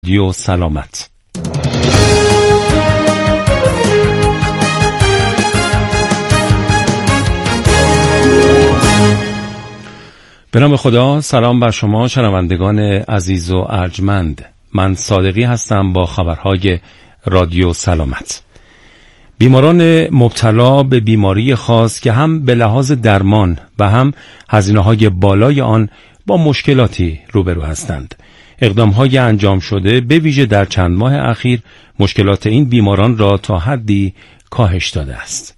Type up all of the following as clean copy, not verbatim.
رادیو سلامت. به نام خدا، سلام بر شما شنوندگان عزیز و ارجمند. من صادقی هستم با خبرهای رادیو سلامت. بیماران مبتلا به بیماری خاص که هم به لحاظ درمان و هم هزینه‌های بالای آن با مشکلاتی روبرو هستند. اقدام‌های انجام شده به ویژه در چند ماه اخیر مشکلات این بیماران را تا حدی کاهش داده است.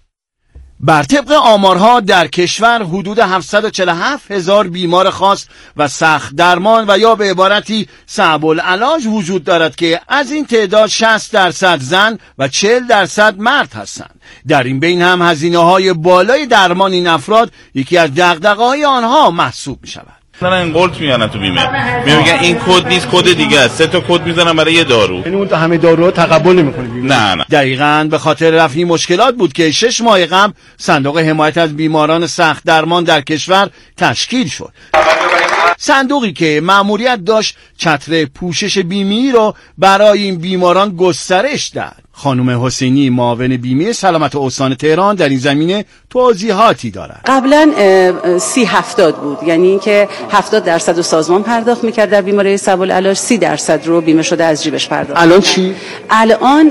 بر طبق آمارها در کشور حدود 747,000 بیمار خاص و سخت درمان و یا به عبارتی صعب العلاج وجود دارد که از این تعداد 60% زن و 40% مرد هستند. در این بین هم هزینه‌های بالای درمان این افراد یکی از دغدغه‌های آنها محسوب می‌شود. مثلا این قلت میانن تو بیمه میگن این کد نیست، کد دیگه است، 3 تا کد میزنن برای یه دارو، یعنی اون همه داروها تقبل نمیکنه. نه دقیقاً به خاطر رفع مشکلات بود که 6 ماه قبل صندوق حمایت از بیماران سخت درمان در کشور تشکیل شد. صندوقی که مأموریت داشت چتر پوشش بیمه‌ای رو برای این بیماران گسترش داد. خانم حسینی معاون بیمه سلامت استان تهران در این زمینه توضیحاتی دارد. قبلا 30-70 بود، یعنی اینکه 70% رو سازمان پرداخت میکرد در بیماری صعب العلاج، 30% رو بیمه شده از جیبش پرداخت. الان چی؟ الان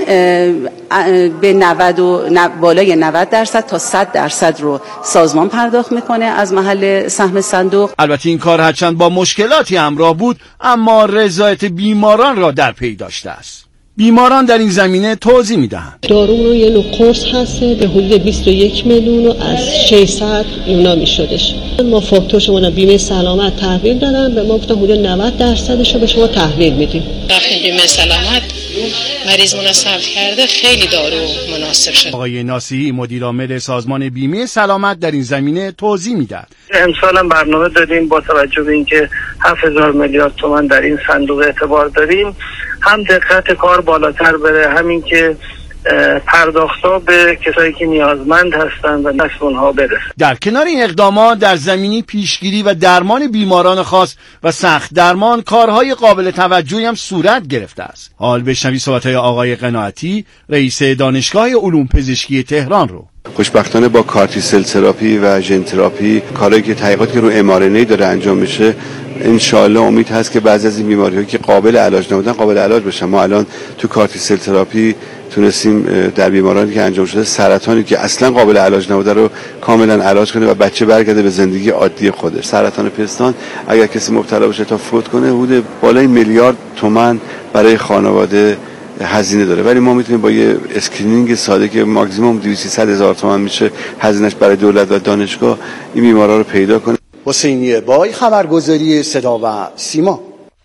به 90 و بالای 90% تا 100% رو سازمان پرداخت میکنه از محل سهم صندوق. البته این کار هرچند با مشکلاتی همراه بود اما رضایت بیماران را در پی داشته است. بیماران در این زمینه توضیح میدهند. دارو رو یه نوع قرص هسته به حدود 21 میلیون و از 600 اینا میشدش. ما فاکتور شما بیمه سلامت تحویل دادن، به ما گفتن حدود 90% رو به شما تحویل میدیم. وقتی بیمه سلامت مریض مصرف کرده خیلی دارو مناسب شد. آقای ناصحی مدیر عامل سازمان بیمه سلامت در این زمینه توضیح میدهد. امسال هم برنامه دادیم با توجه به اینکه 7000 میلیارد تومان در این صندوق اعتبار داریم، هم دقت کار بالاتر بره، همین که پرداخت‌ها به کسایی که نیازمند هستند و دست اونها برسه. در کنار این اقدامات در زمینه پیشگیری و درمان بیماران خاص و سخت درمان کارهای قابل توجهی هم صورت گرفته است. حال بشنوید صحبت‌های آقای قناعتی رئیس دانشگاه علوم پزشکی تهران رو. خوشبختانه با کارتیسل تراپی و ژن تراپی، کاری که تحقیقاتی که رو mRNA داره انجام میشه، انشالله امید هست که بعضی از این بیماری‌ها که قابل علاج نبودن قابل علاج بشن. ما الان تو کارتیسل تراپی تونستیم در بیمارانی که انجام شده سرطانی که اصلا قابل علاج نبوده رو کاملا علاج کنه و بچه برگرده به زندگی عادی خودش. سرطان پستان اگر کسی مبتلا بشه تا فوت کنه حدود بالای میلیارد تومان برای خانواده هزینه داره، ولی ما میتونیم با یه اسکرینینگ ساده که ماکسیمم 200,000 تومان میشه هزینه‌اش برای دولت و دانشگاه این بیمارا رو پیدا کنه. حسینی بای، خبرگزاری صدا و سیما.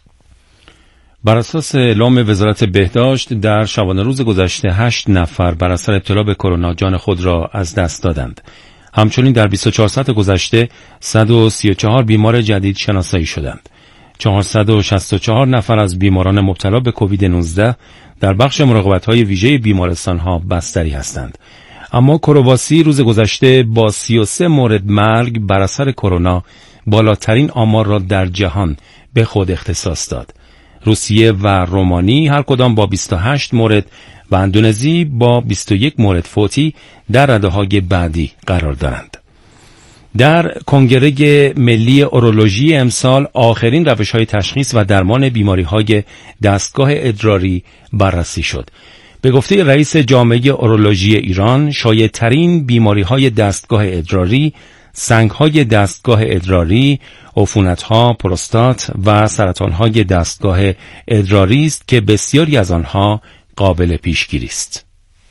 بر اساس اعلام وزارت بهداشت در شبانه روز گذشته 8 نفر بر اثر ابتلا به کرونا جان خود را از دست دادند. همچنین در 24 ساعت گذشته 134 بیمار جدید شناسایی شدند. 464 نفر از بیماران مبتلا به کووید 19 در بخش مراقبت‌های ویژه بیمارستان‌ها بستری هستند. اما کرواسی روز گذشته با 33 مورد مرگ بر اثر کرونا بالاترین آمار را در جهان به خود اختصاص داد. روسیه و رومانی هر کدام با 28 مورد و اندونزی با 21 مورد فوتی در رده‌های بعدی قرار دارند. در کنگره ملی اورولوژی امسال آخرین روش‌های تشخیص و درمان بیماری‌های دستگاه ادراری بررسی شد. به گفته رئیس جامعه اورولوژی ایران، شایع‌ترین بیماری‌های دستگاه ادراری، سنگ‌های دستگاه ادراری، عفونت‌ها، پروستات و سرطان‌های دستگاه ادراری است که بسیاری از آنها قابل پیشگیری است.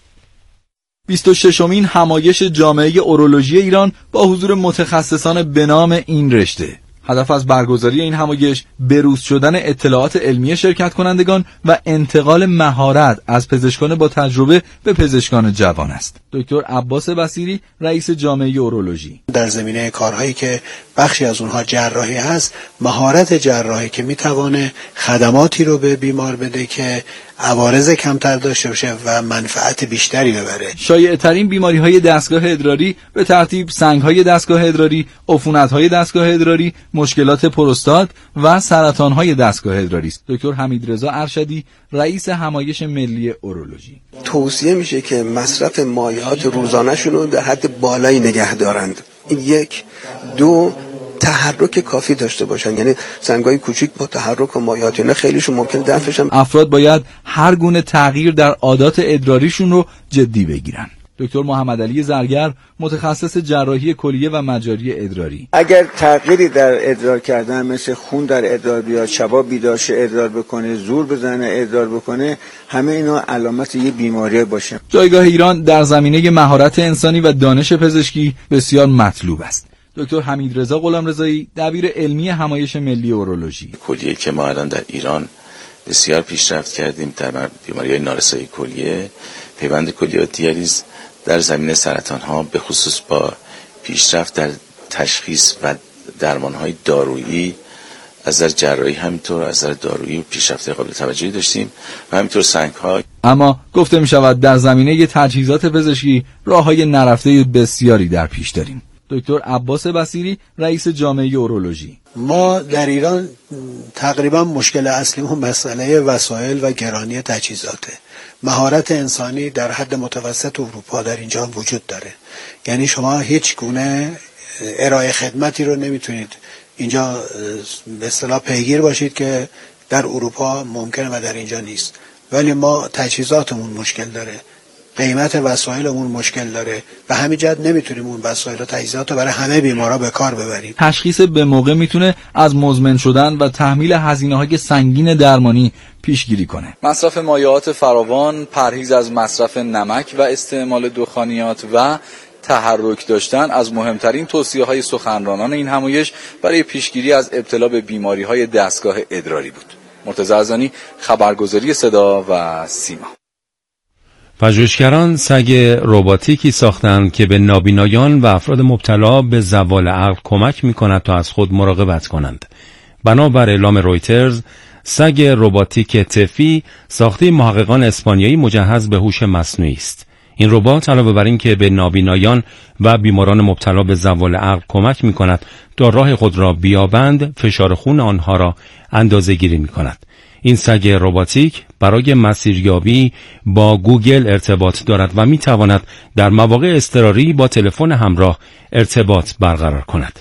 26مین همایش جامعه اورولوژی ایران با حضور متخصصان به نام این رشته. هدف از برگزاری این همایش بروز شدن اطلاعات علمی شرکت کنندگان و انتقال مهارت از پزشکان با تجربه به پزشکان جوان است. دکتر عباس بصیری رئیس جامعه اورولوژی: در زمینه کارهایی که بخشی از اونها جراحی هست، مهارت جراحی که میتوانه خدماتی رو به بیمار بده که عوارض کمتر داشته باشه و منفعت بیشتری ببره. شایع‌ترین بیماری‌های دستگاه ادراری به ترتیب سنگ‌های دستگاه ادراری، عفونت‌های دستگاه ادراری، مشکلات پروستات و سرطان‌های دستگاه ادراری است. دکتر حمیدرضا ارشدی، رئیس همایش ملی اورولوژی: توصیه میشه که مصرف مایعات روزانه‌شون رو در حد بالایی نگه دارند. یک، دو، تحرک کافی داشته باشن، یعنی سنگای کوچیک با تحرک و مایعات اینا خیلیشون ممکن دفعش هم. افراد باید هر گونه تغییر در عادات ادراریشون رو جدی بگیرن. دکتر محمدعلی زرگر، متخصص جراحی کلیه و مجاری ادراری: اگر تغییری در ادرار کردن مثل خون در ادرار بیاد، شباب بیدار شه ادرار بکنه، زور بزنه ادرار بکنه، همه اینا علامت یه بیماری باشه. جایگاه ایران در زمینه مهارت انسانی و دانش پزشکی بسیار مطلوب است. دکتر حمیدرضا غلامرضایی، دبیر علمی همایش ملی اورولوژی: کلیه که ما الان در ایران بسیار پیشرفت کردیم در بیماری‌های نارسایی کلیه، پیوند کلیه و دیالیز در زمینه سرطان‌ها به خصوص با پیشرفت در تشخیص و درمان‌های دارویی از نظر جراحی همینطور از نظر دارویی و پیشرفت قابل توجهی داشتیم و همینطور سنگ‌ها. اما گفته می‌شود در زمینه تجهیزات پزشکی راه‌های نرفته بسیاری در پیش داریم. دکتر عباس بصیری، رئیس جامعه اورولوژی: ما در ایران تقریبا مشکل اصلیمون مسئله وسایل و گرانی تجهیزاته. مهارت انسانی در حد متوسط اروپا در اینجا وجود داره، یعنی شما هیچ گونه ارائه خدمتی رو نمیتونید اینجا به اصطلاح پیگیر باشید که در اروپا ممکنه و در اینجا نیست. ولی ما تجهیزاتمون مشکل داره، قیمت وسایلمون مشکل داره و همین جهت نمیتونیم اون وسایل و تجهیزات رو برای همه بیمارا به کار ببریم. تشخیص به موقع میتونه از مزمن شدن و تحمیل هزینه‌های سنگین درمانی پیشگیری کنه. مصرف مایعات فراوان، پرهیز از مصرف نمک و استعمال دخانیات و تحرک داشتن از مهمترین توصیه‌های سخنرانان این همایش برای پیشگیری از ابتلا به بیماری‌های دستگاه ادراری بود. مرتضی ارزانی، خبرگزاری صدا و سیما. پژوهشگران سگ رباتیکی ساختند که به نابینایان و افراد مبتلا به زوال عقل کمک می‌کند تا از خود مراقبت کنند. بنابر اعلام رویترز، سگ رباتیک تفی ساخته محققان اسپانیایی مجهز به هوش مصنوعی است. این ربات علاوه بر این که به نابینایان و بیماران مبتلا به زوال عقل کمک می‌کند تا راه خود را بیابند، فشار خون آنها را اندازه‌گیری می‌کند. این سگ رباتیک برای مسیریابی با گوگل ارتباط دارد و می‌تواند در مواقع اضطراری با تلفن همراه ارتباط برقرار کند.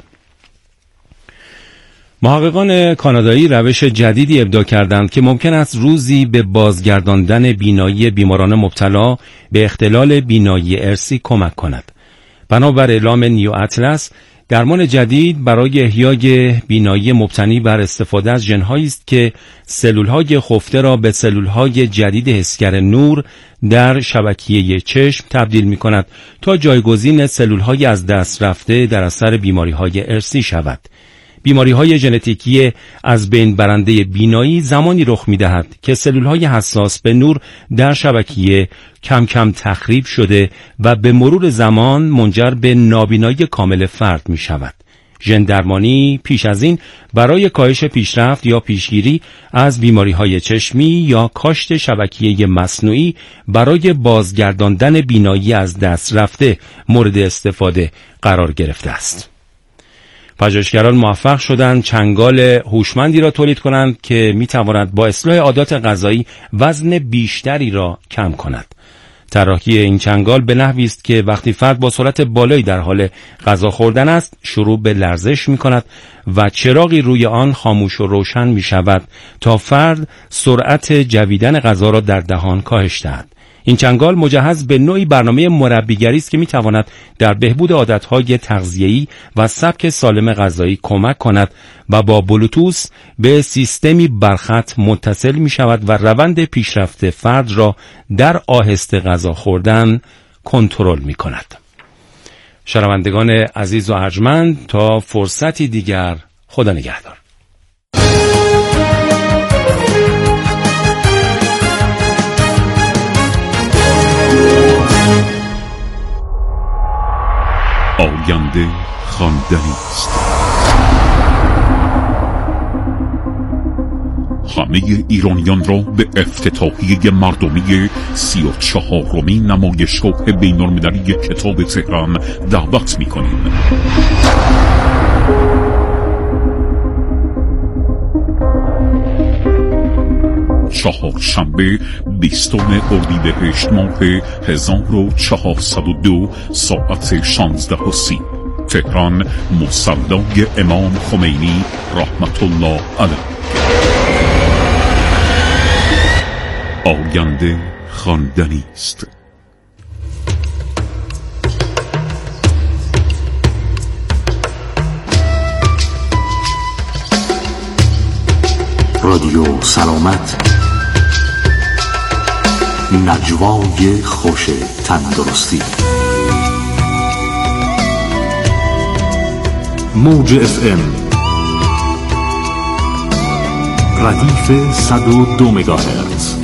محققان کانادایی روش جدیدی ابداع کردند که ممکن است روزی به بازگرداندن بینایی بیماران مبتلا به اختلال بینایی ارثی کمک کند. بنابر اعلام نیو اطلس، درمان جدید برای احیای بینایی مبتنی بر استفاده از ژن‌هایی است که سلول‌های خفته را به سلول‌های جدید حسگر نور در شبکیه چشم تبدیل می‌کند تا جایگزین سلول‌های از دست رفته در اثر بیماری‌های ارثی شود. بیماری‌های ژنتیکی از بین برنده بینایی زمانی رخ می‌دهد که سلول‌های حساس به نور در شبکیه کم کم تخریب شده و به مرور زمان منجر به نابینایی کامل فرد می‌شود. ژن درمانی پیش از این برای کاهش پیشرفت یا پیشگیری از بیماری‌های چشمی یا کاشت شبکیه مصنوعی برای بازگرداندن بینایی از دست رفته مورد استفاده قرار گرفته است. پژوهشگران موفق شدند چنگال هوشمندی را تولید کنند که می‌تواند با اصلاح عادات غذایی وزن بیشتری را کم کند. طراحی این چنگال به نحوی است که وقتی فرد با سرعت بالایی در حال غذا خوردن است، شروع به لرزش می‌کند و چراغی روی آن خاموش و روشن می‌شود تا فرد سرعت جویدن غذا را در دهان کاهش دهد. این چنگال مجهز به نوعی برنامه مربیگری است که می‌تواند در بهبود عادت‌های تغذیه‌ای و سبک سالم غذایی کمک کند و با بلوتوث به سیستمی برخط متصل می‌شود و روند پیشرفت فرد را در آهسته غذا خوردن کنترل می‌کند. شنوندگان عزیز و ارجمند، تا فرصتی دیگر، خدا نگهدار. آینده خواندنی است. همه ایرانیان را به افتتاحیه مردمی 34مین نمایشگاه بین‌المللی کتاب تهران دعوت می‌کنیم. چهارشنبه 20 اردیبهشت ماه 1402 ساعت 16:30 تهران، مصلی امام خمینی رحمت الله علیه. آینده خواندنی است. رادیو سلامت، نجوای خوش تندرستی. موج FM ردیف 102 مگاهرتز.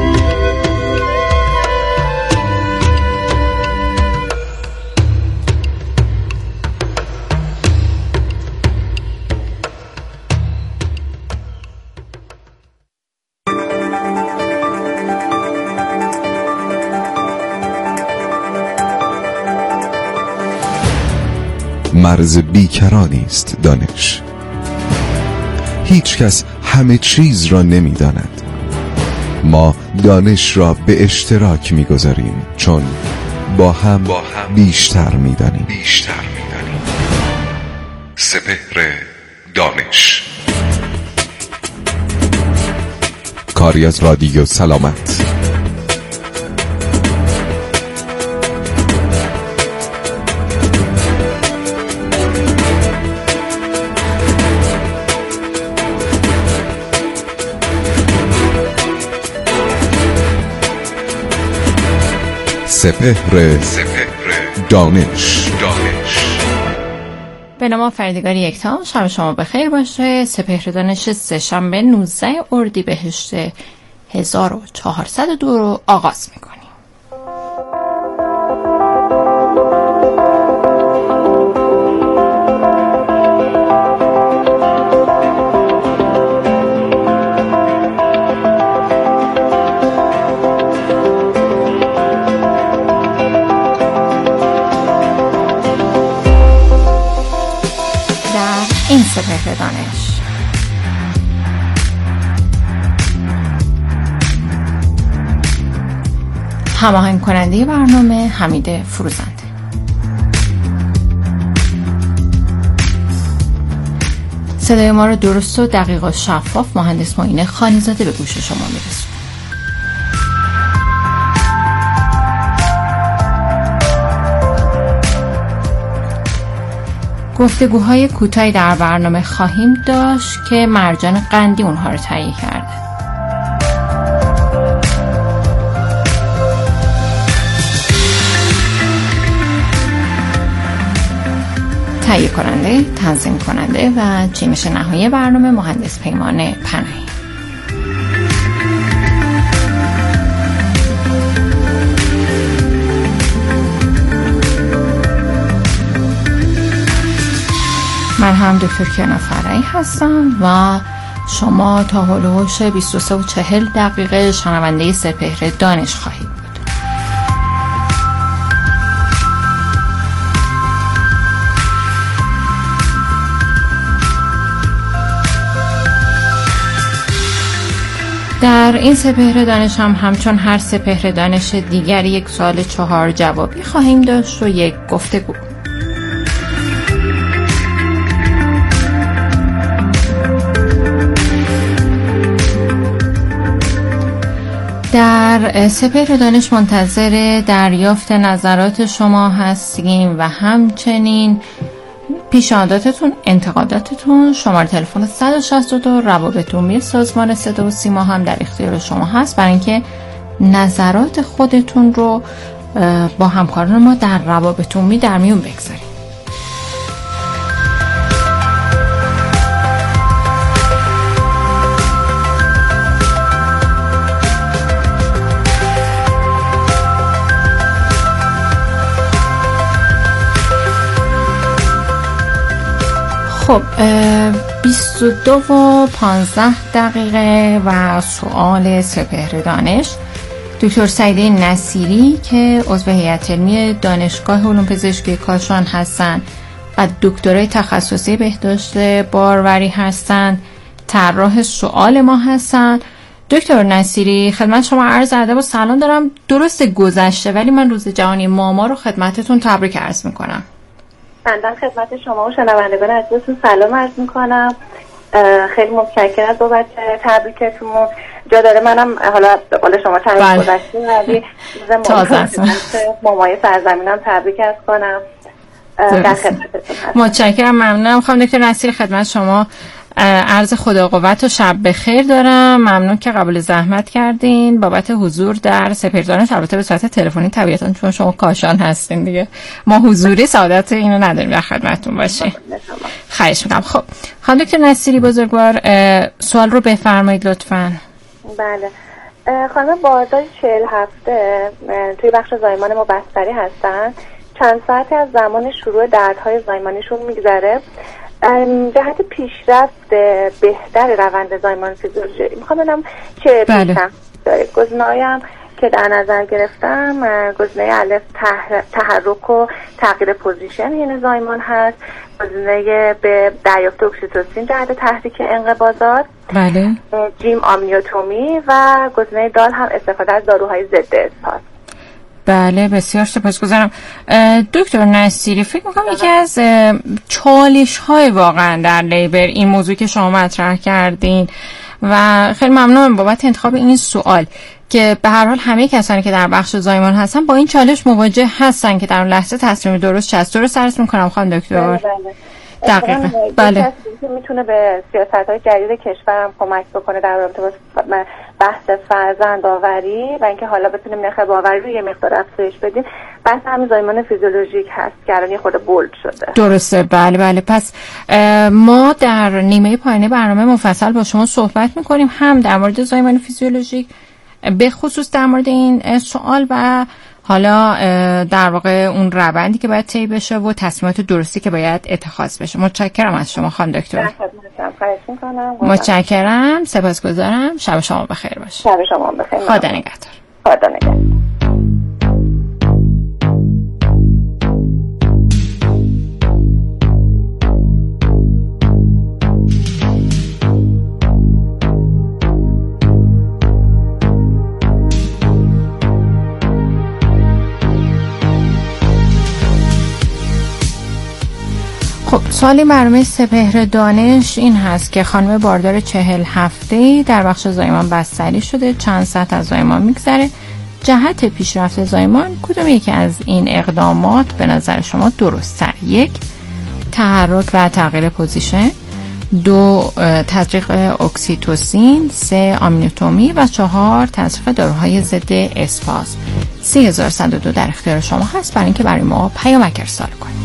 مرز بیکرانی است دانش. هیچ کس همه چیز را نمی داند. ما دانش را به اشتراک می گذاریم چون با هم بیشتر می دانیم. سپهر دانش، کاری از رادیو سلامت. سپهر دانش. به نام فریدگار یکتا، شب شما بخیر باشه. سپهر دانش سه‌شنبه 19 اردیبهشت 1402 رو آغاز میکنیم. این سپهر دانش هماهنگ کننده برنامه حمید فروزنده. صدای ما رو درست و دقیق و شفاف مهندس معین خانیزاده به گوش شما میرسونه. گفتگوهای کوتاهی در برنامه خواهیم داشت که مرجان قندی اونها رو تهیه کرده. تهیه کننده، تنظیم کننده و چینش نهایی برنامه مهندس پیمان پناهی. من هم دکتر کیانا فرعی هستم و شما تا هلوهوش 23:40 شنونده سپهر دانش خواهید بود. در این سپهر دانش هم همچون هر سپهر دانش دیگر یک سوال 4 جوابی خواهیم داشت و یک گفتگو. در سپهر دانش منتظر دریافت نظرات شما هستیم و همچنین پیشنهاداتتون، انتقاداتتون. شماره تلفن 162 روابط عمومی سازمان صدا و سیما هم در اختیار شما هست برای اینکه نظرات خودتون رو با همکاران ما در روابط عمومی در میون بگذارید. خب 22:15 و سوال سپهر دانش. دکتر سعیده نصیری که عضو هیئت علمی دانشگاه علوم پزشکی کاشان هستند و دکترای تخصصی بهداشت باروری هستند، طراح سوال ما هستند. دکتر نصیری، خدمت شما عرض ادب و سلام دارم. درست گذشته ولی من روز جهانی ماما رو خدمتتون تبریک عرض میکنم. من خدمت شما و شنوندگان عزیزتون سلام عرض میکنم. خیلی متشکرم بابت تبریکتون. جا داره منم حالا به قول شما چند گذشته ولی مامای سرزمینم تبریک عرض کنم. در خدمتتون هستم. متشکرم، ممنونم. خانم دکتر نصیری، خدمت شما عرض خدا قوت و شب بخیر دارم. ممنون که قبول زحمت کردین بابت حضور در سپهردانش، البته به صورت تلفنی طبیعتاً چون شما کاشان هستین دیگه، ما حضوری سعادت اینو نداریم در خدمتتون باشیم. خواهش می‌کنم. خب خانم دکتر نصیری بزرگوار، سوال رو بفرمایید لطفاً. بله خانم باردار 47 توی بخش زایمان ما بستری هستن. چند ساعتی از زمان شروع دردهای زایمانیشون میگذره. جهت پیشرفت بهتر روند زایمان فیزیولوژی میخوام بدونم چه پیشرفت داره. گزینه‌هایم که در نظر گرفتم گزینه الف تحرک و تغییر پوزیشن یعنی زایمان هست، گزینه به دریافت اکسیتوسین جهت تحریک انقباضات، بله، جیم آمنیوتومی و گزینه دال هم استفاده از داروهای ضد اسهال. بله بسیار سپاسگزارم. دکتر نصیری، فکر میکنم یکی از چالش های واقعا در لیبر این موضوع که شما مطرح کردین و خیلی ممنونم بابت انتخاب این سوال که به هر حال همه کسانی که در بخش زایمان هستن با این چالش مواجه هستن که در اون لحظه تصمیم درست چه است. درست عرض میکنم خانم دکتر؟ دقیقاً. بله. میتونه به سیاست‌های جدید کشورم کمک بکنه در رابطه با بحث فرزند آوری و اینکه حالا بتونیم نرخ باوری رو یه مقدار افزایش بدیم. بحث همین زایمان فیزیولوژیک هست که الان یه خورده بولد شده. درسته. بله. پس ما در نیمه پایانی برنامه مفصل با شما صحبت میکنیم، هم در مورد زایمان فیزیولوژیک به خصوص در مورد این سوال و حالا در واقع اون روندی که باید طی بشه و تصمیمات درستی که باید اتخاذ بشه. متشکرم از شما خانم دکتر. متشکرم، سپاسگزارم. شب شما بخیر باشه. شب شما بخیر. خدا نگهدار. خدا نگهدار. سوالی برنامه سپهر دانش این هست که خانم باردار 47 در بخش زایمان بستری شده، چند ساعت از زایمان میگذره. جهت پیشرفت زایمان کدوم یکی از این اقدامات به نظر شما درست‌تر؟ 1. تحرک و تغییر پوزیشن، 2. تزریق اکسیتوسین، 3. آمنیوتومی و 4. تصرف داروهای ضد اسپاز. 3102 در اختیار شما هست برای اینکه برای ما پیامک ارسال کنید.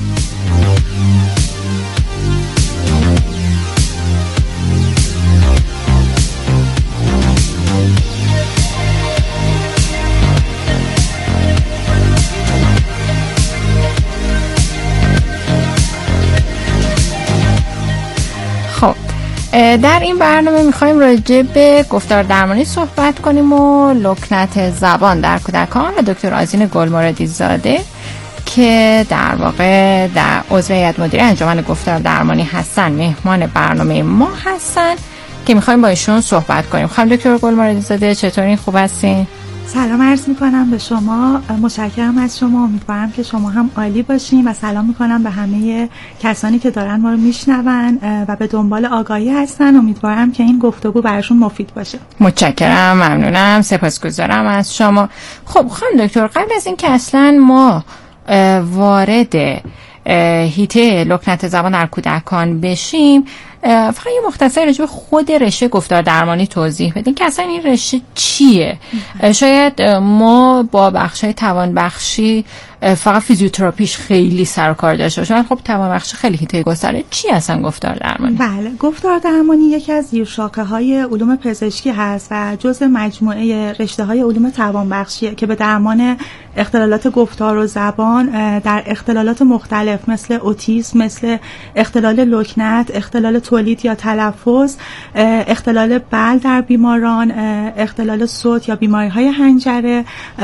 در این برنامه میخوایم راجع به گفتار درمانی صحبت کنیم و لکنت زبان در کودکان و دکتر آذین گلمرادی زاده که در واقع در عضو هیئت مدیره انجمن گفتار درمانی هستن مهمان برنامه ما هستن که میخوایم با ایشون صحبت کنیم. خانم دکتر گلمرادی زاده چطورین؟ خوب هستین؟ سلام عرض میکنم به شما، متشکرم از شما، امیدوارم که شما هم عالی باشین و سلام میکنم به همه کسانی که دارن ما رو میشنون و به دنبال آگاهی هستن. امیدوارم که این گفتگو براشون مفید باشه. متشکرم، ممنونم، سپاسگزارم از شما. خب خانم دکتر، قبل از این که اصلا ما وارد هیته لکنت زبان در کودکان بشیم، فقط یه مختصر راجع به خود رشته گفتار درمانی توضیح بدین که اصلا این رشته چیه؟ شاید ما با بخشای توانبخشی فقط فیزیوتراپیش خیلی سر و کار داشته باشه. خب توانبخشی خیلی حیطه گسترده. چی اصلا گفتار درمانی؟ بله، گفتار درمانی یکی از زیرشاخه‌های علوم پزشکی هست و جزء مجموعه رشته‌های علوم توانبخشیه که به درمان اختلالات گفتار و زبان در اختلالات مختلف مثل اوتیسم، مثل اختلال لکنت، اختلال تولید یا تلفظ، اختلال بل در بیماران، اختلال صوت یا بیماری‌های حنجره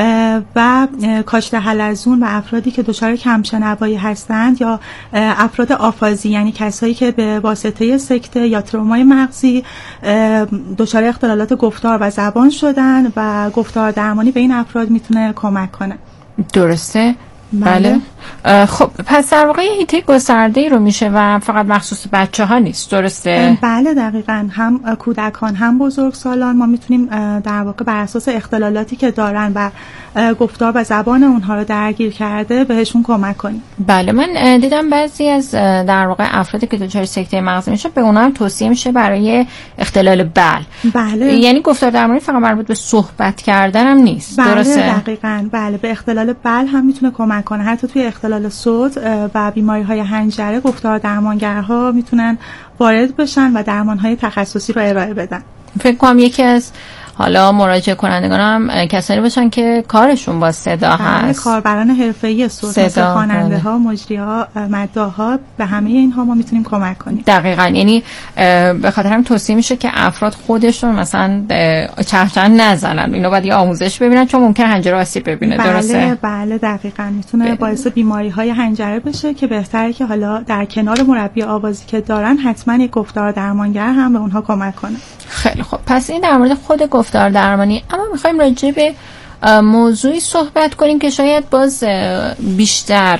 و کاشت حلزون و افرادی که دچار کمشنوایی هستند یا افراد آفازی، یعنی کسایی که به واسطه سکته یا ترومای مغزی دچار اختلالات گفتار و زبان شدن و گفتار درمانی به این افراد میتونه کمک کنه. درسته؟ بله. خب پس در واقع حیطه گسترده‌ای رو میشه و فقط مخصوص بچه‌ها نیست، درسته؟ بله دقیقاً، هم کودکان هم بزرگسالان ما میتونیم در واقع بر اساس اختلالاتی که دارن و گفتار و زبان اونها رو درگیر کرده بهشون کمک کنیم. بله، من دیدم بعضی از در واقع افرادی که دچار سکته مغزی میشه به اونها هم توصیه میشه برای اختلال بل. بله. یعنی گفتار درمانی فقط مربوط به صحبت کردن هم نیست. بله درسته؟ دقیقاً. بله، به اختلال بل هم میتونه کمک کنه. حتی توی اختلال صوت و بیماری‌های حنجره گفتار درمانگرها میتونن وارد بشن و درمان‌های تخصصی رو ارائه بدن. فکر کنم یکی از حالا مراجعه کنندگان هم کسانی باشن که کارشون با صدا هست. کاربران حرفه‌ای صوت، مثل خواننده‌ها، مجری‌ها، مداح‌ها، به همه اینها ما میتونیم کمک کنیم. دقیقاً. یعنی به خاطر هم توصیه میشه که افراد خودشون مثلا چهچن نزنن، اینو باید یه آموزش ببینن چون ممکن حنجره آسیب ببینه. درسته؟ بله دقیقاً. میتونه باعث بیماری‌های حنجره بشه که بهتره که حالا در کنار مربی آوازی که دارن حتما یک گفتار درمانگر هم به اونها کمک کنه. خیلی خب، پس این در مورد خود گفتار درمانی. اما میخوایم راجع به موضوعی صحبت کنیم که شاید باز بیشتر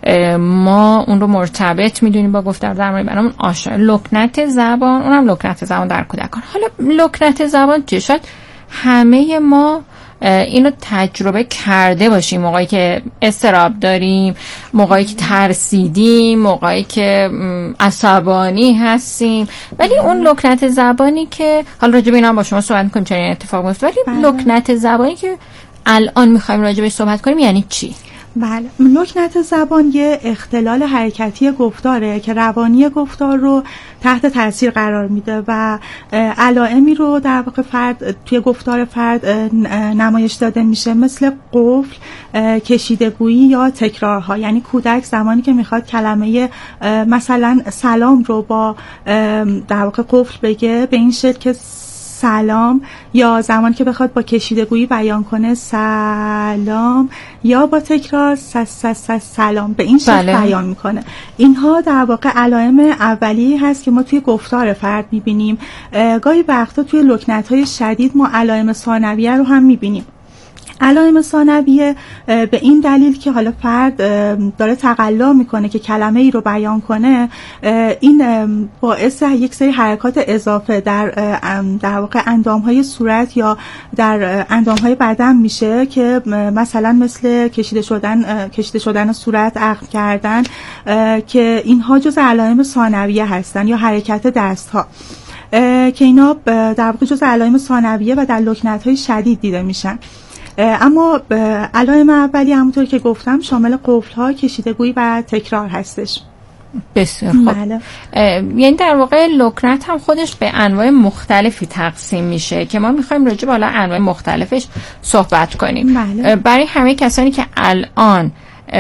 ما اون رو مرتبط میدونیم با گفتار درمانی، برامون آشنا. لکنت زبان، اونم لکنت زبان در کودکان. حالا لکنت زبان چه؟ شاید همه ما اینو تجربه کرده باشیم، موقعی که اضطراب داریم، موقعی که ترسیدیم، موقعی که عصبانی هستیم. ولی اون لکنت زبانی که حالا راجع به اینا با شما صحبت می‌کنیم چنین اتفاق میفته، ولی لکنت زبانی که الان می‌خوایم راجع بهش صحبت کنیم یعنی چی؟ بله، لکنت زبان یه اختلال حرکتی گفتاره که روانی گفتار رو تحت تاثیر قرار میده و علائمی رو در واقع فرد توی گفتار فرد نمایش داده میشه، مثل قفل، کشیدگویی یا تکرارها. یعنی کودک زمانی که میخواد کلمه مثلا سلام رو با در واقع قفل بگه به این شکل که سلام، یا زمانی که بخواد با کشیدگویی بیان کنه سلام، یا با تکرار سلام، به این شکل بیان میکنه. اینها در واقع علائم اولیه هست که ما توی گفتار فرد میبینیم. گاهی وقتا توی لکنت‌های شدید ما علائم ثانویه رو هم میبینیم. علائم ثانویه به این دلیل که حالا فرد داره تقلا میکنه که کلمه ای رو بیان کنه، این باعث یک سری حرکات اضافه در واقع اندامهای صورت یا در اندامهای بدن میشه که مثلا مثل کشیده شدن صورت، اخم کردن، که اینها جز علائم ثانویه هستن، یا حرکت دستها که اینا در واقع جز علائم ثانویه و در لکنت‌های شدید دیده میشن. اما علائم اولیه همونطور که گفتم شامل قفل‌ها، کشیدگویی و تکرار هستش. بسیار خوب. بله. یعنی در واقع لکنت هم خودش به انواع مختلفی تقسیم میشه که ما میخوایم راجع به انواع مختلفش صحبت کنیم. بله. برای همه کسانی که الان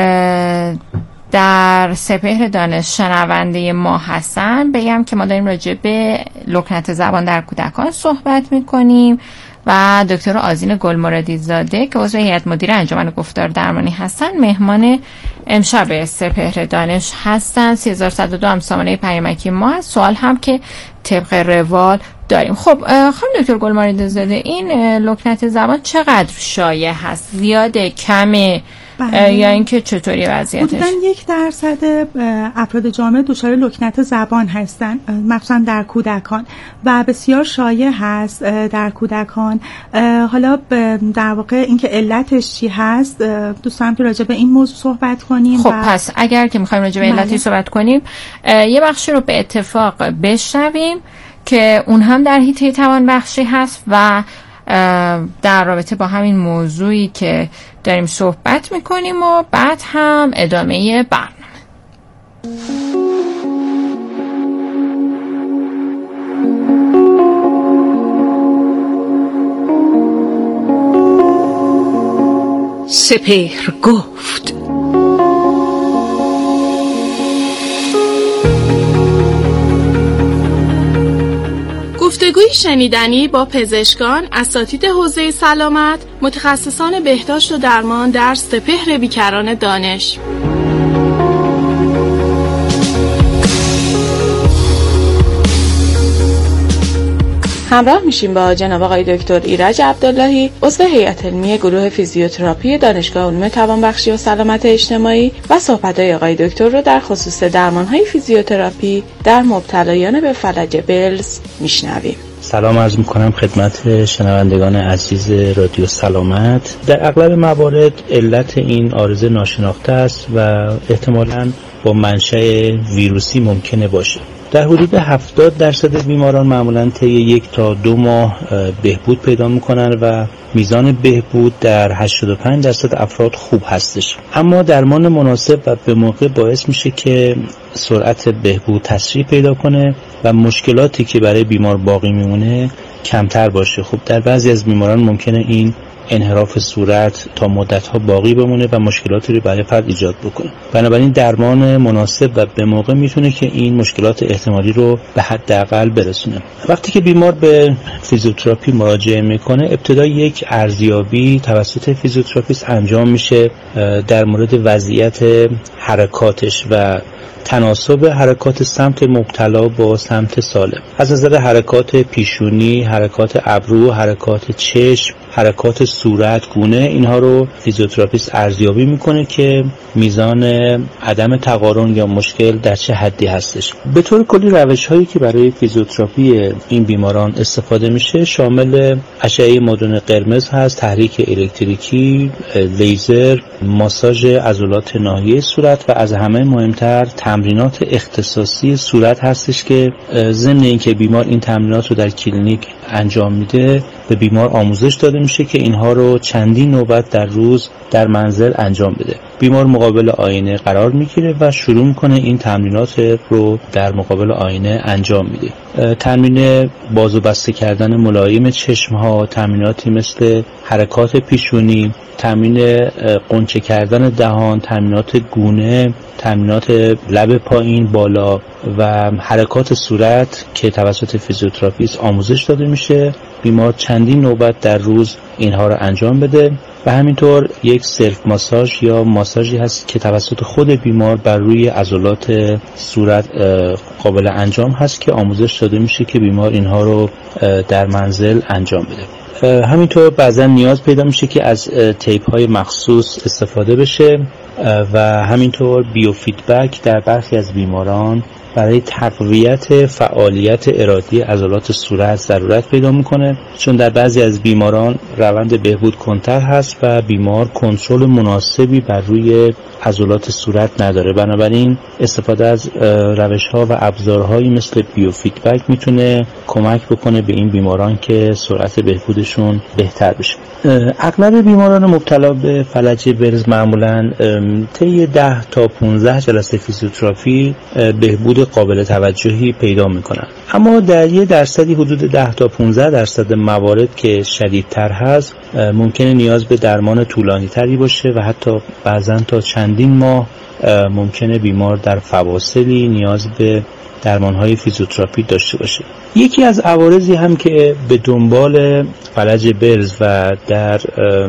در سپهر دانش شنونده ما هستن بگم که ما داریم راجع به لکنت زبان در کودکان صحبت میکنیم و دکتر آذین گلمرادی زاده که عضو هیئت مدیره انجمن گفتار درمانی هستن مهمان امشب سپهر دانش هستن. 3102 هم سامانه پیامکی ما هست. سوال هم که طبق روال داریم. خب خانم دکتر گلمرادی زاده، این لکنت زبان چقدر شایع هست؟ زیاده، کمه؟ یا اینکه چطوری وضعیتش؟ حدوداً 1% افراد جامعه دچار لکنت زبان هستن، مخصوصا در کودکان، و بسیار شایع هست در کودکان. حالا در واقع اینکه علتش چی هست دوست دارم که راجع به این موضوع صحبت کنیم. خب پس اگر که می‌خوایم راجع به علتی صحبت کنیم، یه بخشی رو به اتفاق بشنویم که اون هم در حیطه توانبخشی هست و در رابطه با همین موضوعی که داریم صحبت میکنیم و بعد هم ادامه برنامه. سپهر گفت. گفتگوی شنیدنی با پزشکان، اساتید حوزه سلامت، متخصصان بهداشت و درمان در سپهر بیکران دانش. همراه میشیم با جناب آقای دکتر ایرج عبداللهی، عضو هیئت علمی گروه فیزیوتراپی دانشگاه علوم توانبخشی و سلامت اجتماعی و صحبت‌های آقای دکتر رو در خصوص درمان‌های فیزیوتراپی در مبتلایان به فلج بلز میشنویم. سلام عرض میکنم خدمت شنوندگان عزیز رادیو سلامت. در اغلب موارد علت این عارضه ناشناخته است و احتمالاً با منشأ ویروسی ممکنه باشه. در حدود 70% بیماران معمولاً طی 1 تا 2 ماه بهبود پیدا میکنن و میزان بهبود در 85% افراد خوب هستش. اما درمان مناسب و به موقع باعث میشه که سرعت بهبود تسریع پیدا کنه و مشکلاتی که برای بیمار باقی میمونه کمتر باشه. خب در بعضی از بیماران ممکنه این انحراف صورت تا مدت‌ها باقی بمونه و مشکلاتی رو برای فرد ایجاد بکنه. بنابراین درمان مناسب و به موقع میتونه که این مشکلات احتمالی رو به حداقل برسونه. وقتی که بیمار به فیزیوتراپی مراجعه میکنه، ابتدا یک ارزیابی توسط فیزیوتراپیست انجام میشه در مورد وضعیت حرکاتش و تناسب حرکات سمت مبتلا با سمت سالم. از نظر حرکات پیشونی، حرکات ابرو، حرکات چشم، حرکات صورت، گونه، اینها رو فیزیوتراپیست ارزیابی میکنه که میزان عدم تقارن یا مشکل در چه حدی هستش. به طور کلی روش هایی که برای فیزیوتراپی این بیماران استفاده میشه شامل اشعه مادون قرمز هست، تحریک الکتریکی، لیزر، ماساژ عضلات ناحیه صورت و از همه مهمتر تمرینات اختصاصی صورت هستش که ضمن اینکه بیمار این تمرینات رو در کلینیک انجام میده، به بیمار آموزش داده میشه که اینها رو چندین نوبت در روز در منزل انجام بده. بیمار مقابل آینه قرار میگیره و شروع میکنه این تمرینات رو در مقابل آینه انجام میده. تمرین باز و بسته کردن ملایم چشم ها، تمریناتی مثل حرکات پیشونی، تمرین قنچه کردن دهان، تمرینات گونه، تمرینات لب پایین بالا و حرکات صورت که توسط فیزیوتراپیست آموزش داده میشه. بیمار چندین نوبت در روز اینها رو انجام بده و همینطور یک سلف ماساژ یا ماساژی هست که توسط خود بیمار بر روی عضلات صورت قابل انجام هست که آموزش داده میشه که بیمار اینها رو در منزل انجام بده. همینطور بعضا نیاز پیدا میشه که از تیپ های مخصوص استفاده بشه و همینطور بیو فیدبک در برخی از بیماران برای تقویت فعالیت ارادی عضلات صورت ضرورت پیدا میکنه، چون در بعضی از بیماران روند بهبود کنتر هست و بیمار کنترل مناسبی بر روی عضلات صورت نداره. بنابراین استفاده از روش‌ها و ابزارهایی مثل بیو فیدبک میتونه کمک بکنه به این بیماران که سرعت بهبودشون بهتر بشه. اغلب بیماران مبتلا به فلج بلز معمولاً طی 10 تا 15 جلسه فیزیوتراپی بهبود قابل توجهی پیدا میکنن. اما در 1% حدود 10 تا 15% موارد که شدیدتر هست ممکنه نیاز به درمان طولانی تری باشه و حتی بعضن تا چندین ماه ممکنه بیمار در فواصلی نیاز به درمان‌های فیزیوتراپی داشته باشه. یکی از عوارضی هم که به دنبال فلج بلز و در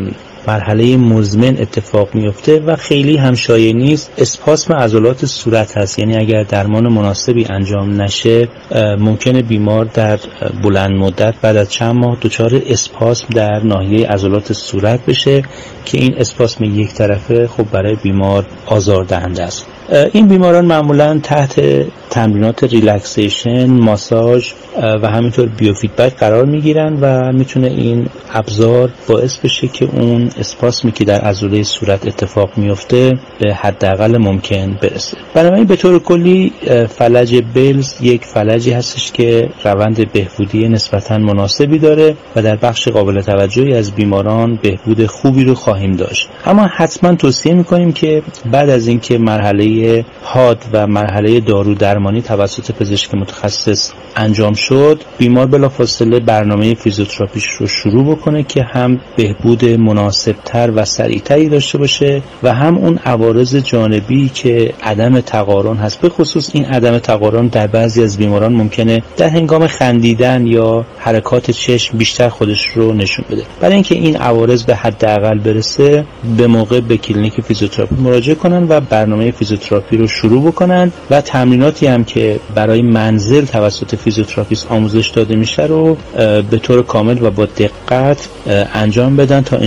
مرحله مزمن اتفاق میفته و خیلی هم شایع نیست، اسپاسم عضلات صورت هست. یعنی اگر درمان مناسبی انجام نشه ممکنه بیمار در بلند مدت بعد از چند ماه دچار اسپاسم در ناحیه عضلات صورت بشه که این اسپاسم یک طرفه خب برای بیمار آزاردهنده است. این بیماران معمولا تحت تمرینات ریلکسیشن، ماساژ و همینطور بیوفیدبک قرار میگیرن و میتونه این ابزار باعث بشه که اون اسپاسمی که در عضله صورت اتفاق میفته به حداقل ممکن برسه. بنابراین به طور کلی فلج بلز یک فلجی هستش که روند بهبودی نسبتاً مناسبی داره و در بخش قابل توجهی از بیماران بهبود خوبی رو خواهیم داشت. اما حتما توصیه میکنیم که بعد از اینکه مرحله حاد و مرحله دارو درمانی توسط پزشک متخصص انجام شد، بیمار بلافاصله برنامه فیزیوتراپیش رو شروع بکنه که هم بهبود مناسبتر و سریعتری داشته باشه و هم اون عوارض جانبی که عدم تقارن هست، به خصوص این عدم تقارن در بعضی از بیماران ممکنه در هنگام خندیدن یا حرکات چشم بیشتر خودش رو نشون بده. برای اینکه این عوارض به حداقل برسه، به موقع به کلینیک فیزیوتراپی مراجعه کنن و برنامه فیزیوتراپی رو شروع بکنن و تمریناتی هم که برای منزل توسط فیزیوتراپیست آموزش داده میشه رو به طور کامل و با دقت انجام بدن تا